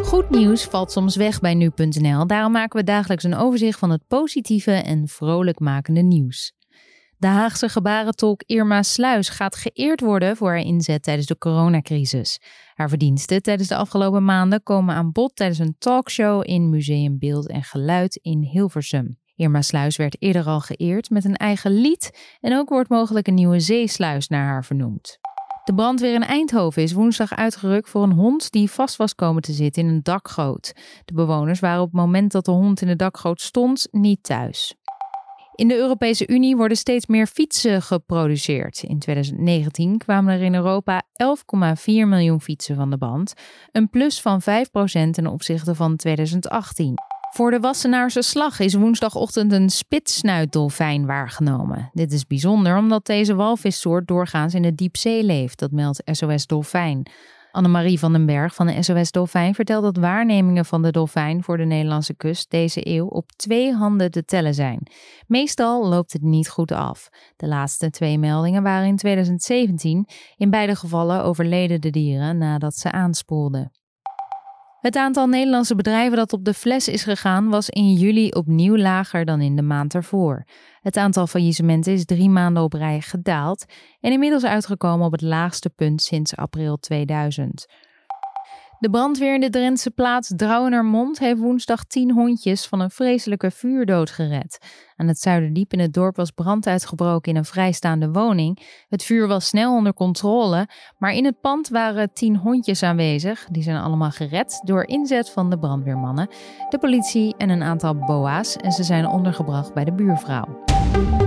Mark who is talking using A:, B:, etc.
A: Goed nieuws valt soms weg bij nu.nl. Daarom maken we dagelijks een overzicht van het positieve en vrolijkmakende nieuws. De Haagse gebarentolk Irma Sluis gaat geëerd worden voor haar inzet tijdens de coronacrisis. Haar verdiensten tijdens de afgelopen maanden komen aan bod tijdens een talkshow in Museum Beeld en Geluid in Hilversum. Irma Sluis werd eerder al geëerd met een eigen lied en ook wordt mogelijk een nieuwe zeesluis naar haar vernoemd. De brandweer in Eindhoven is woensdag uitgerukt voor een hond die vast was komen te zitten in een dakgoot. De bewoners waren op het moment dat de hond in de dakgoot stond niet thuis. In de Europese Unie worden steeds meer fietsen geproduceerd. In 2019 kwamen er in Europa 11,4 miljoen fietsen van de band. Een plus van 5% ten opzichte van 2018. Voor de Wassenaarse Slag is woensdagochtend een spitssnuitdolfijn waargenomen. Dit is bijzonder omdat deze walvissoort doorgaans in de diepzee leeft, dat meldt SOS Dolfijn. Annemarie van den Berg van de SOS Dolfijn vertelt dat waarnemingen van de dolfijn voor de Nederlandse kust deze eeuw op 2 handen te tellen zijn. Meestal loopt het niet goed af. De laatste 2 meldingen waren in 2017. In beide gevallen overleden de dieren nadat ze aanspoelden. Het aantal Nederlandse bedrijven dat op de fles is gegaan was in juli opnieuw lager dan in de maand ervoor. Het aantal faillissementen is 3 maanden op rij gedaald en inmiddels uitgekomen op het laagste punt sinds april 2000. De brandweer in de Drentse plaats Drouwenermond heeft woensdag 10 hondjes van een vreselijke vuurdood gered. Aan het Zuiderdiep in het dorp was brand uitgebroken in een vrijstaande woning. Het vuur was snel onder controle, maar in het pand waren 10 hondjes aanwezig. Die zijn allemaal gered door inzet van de brandweermannen, de politie en een aantal BOA's en ze zijn ondergebracht bij de buurvrouw.